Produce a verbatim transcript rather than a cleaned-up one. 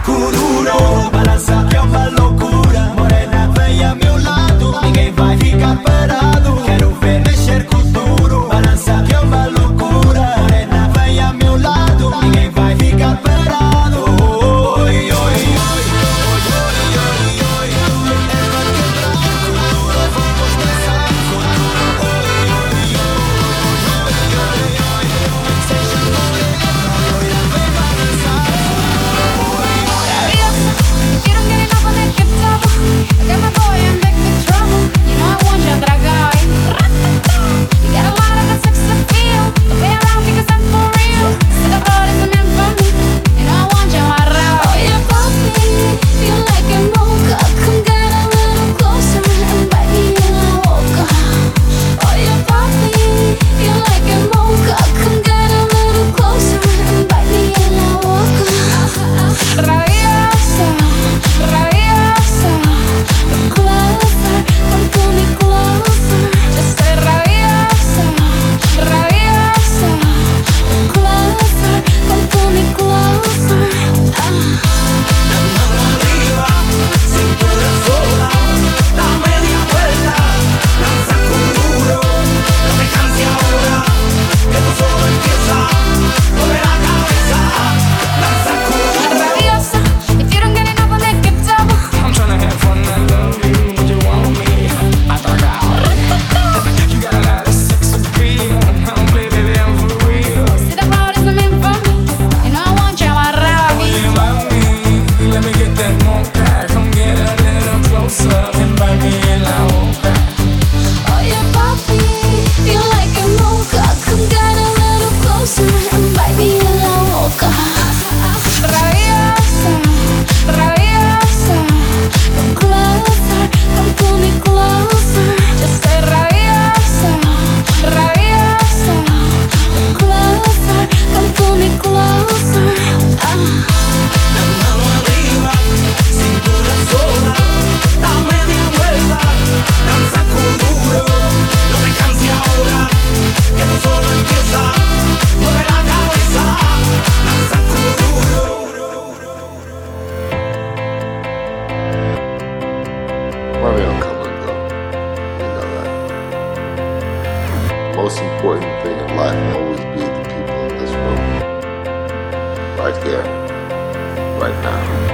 saco duro. Balança que é uma loucura. Morena, vem a meu lado, ninguém vai ficar parado. Quero ver mexer com duro. Balança que é uma loucura. Morena, vem a meu lado, ninguém vai ficar parado. Oi, oi, oi, oi, oi, oi, oi, oi. É pra quebrar com duro, vamos dançar com duro. Oi, oi, oi, oi, oi, oi. Seja morena, loira, vem balançar. If you don't get enough of that guitar, I got my boy in big, big trouble. You know I want you, дорогая. You got a lot of that sex appeal. Don't be around because I'm for real. Said the road isn't meant for me. You know I want you, around. Oh yeah, puppy, feel like a mocha. Come get a little closer and bite me in la boca. Oh yeah, puppy, feel like a mocha. Come get a little closer and bite me in la boca. Rabiosa, rabiosa, come closer, come pull me closer. Just say rabiosa, rabiosa, come closer, come pull me closer. La mano arriba, cintura sola, da media vuelta, danza con duro, no te canses ahora, que esto solo empieza, mueve la cabeza, danza con duro. Rabiosa, if you don't get enough of that guitar, I'm tryna have fun, I love you, but you want me. I thought I You got a lot of sex appeal. I don't play, baby, I'm for real. see the road isn't meant for me. You know I want you, around Will me. you love me? Let me get that mocha. Come get a little closer and bite me in la boca. Oh yeah, papi, feel like a mocha. Come get a little closer and bite me in la boca. Rabiosa, rabiosa, come closer, come pull me closer. Just say rabiosa, rabiosa, come closer, come pull me closer. La mano arriba, cintura sola, da media vuelta, danza con duro, no te canses ahora, que esto solo empieza, mueve la cabeza, danza con duro. Money will come and go. You know that. Most important thing in life will always be the people in this room. Right here, right now.